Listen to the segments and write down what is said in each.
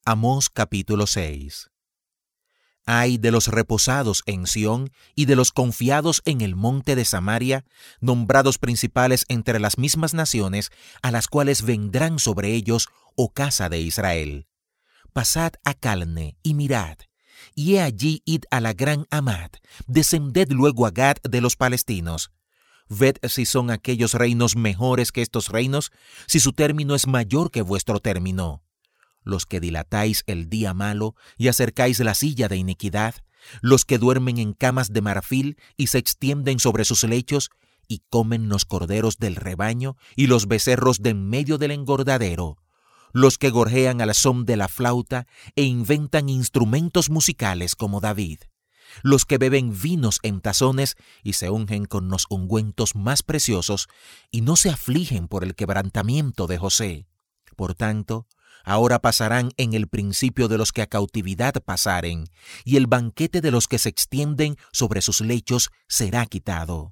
Amós capítulo 6. Ay de los reposados en Sión y de los confiados en el monte de Samaria, nombrados principales entre las mismas naciones, a las cuales vendrán sobre ellos, oh casa de Israel. Pasad a Calne y mirad, y he allí id a la gran Hamat, descended luego a Gad de los palestinos. Ved si son aquellos reinos mejores que estos reinos, si su término es mayor que vuestro término. Los que dilatáis el día malo y acercáis la silla de iniquidad, los que duermen en camas de marfil y se extienden sobre sus lechos, y comen los corderos del rebaño y los becerros de en medio del engordadero, los que gorjean al son de la flauta e inventan instrumentos musicales como David, los que beben vinos en tazones y se ungen con los ungüentos más preciosos y no se afligen por el quebrantamiento de José. Por tanto, ahora pasarán en el principio de los que a cautividad pasaren, y el banquete de los que se extienden sobre sus lechos será quitado.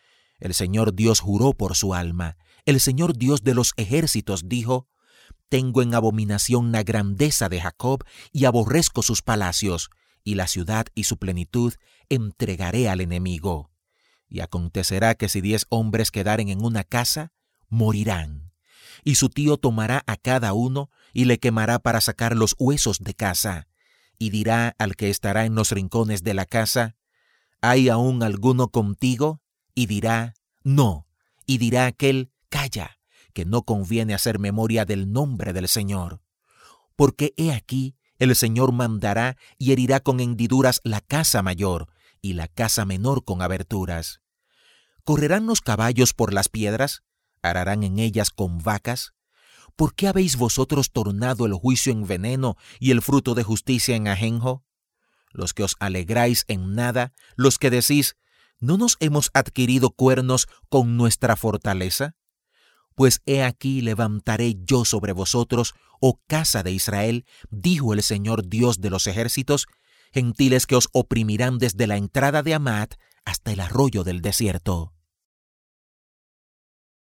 El Señor Dios juró por su alma, el Señor Dios de los ejércitos dijo: Tengo en abominación la grandeza de Jacob y aborrezco sus palacios, y la ciudad y su plenitud entregaré al enemigo. Y acontecerá que si 10 hombres quedaren en una casa, morirán. Y su tío tomará a cada uno y le quemará para sacar los huesos de casa, y dirá al que estará en los rincones de la casa: ¿Hay aún alguno contigo? Y dirá: No. Y dirá aquel: Calla, que no conviene hacer memoria del nombre del Señor. Porque he aquí, el Señor mandará y herirá con hendiduras la casa mayor, y la casa menor con aberturas. ¿Correrán los caballos por las piedras? ¿Ararán en ellas con vacas? ¿Por qué habéis vosotros tornado el juicio en veneno y el fruto de justicia en ajenjo? Los que os alegráis en nada, los que decís: ¿no nos hemos adquirido cuernos con nuestra fortaleza? Pues he aquí levantaré yo sobre vosotros, oh casa de Israel, dijo el Señor Dios de los ejércitos, gentiles que os oprimirán desde la entrada de Hamat hasta el arroyo del desierto.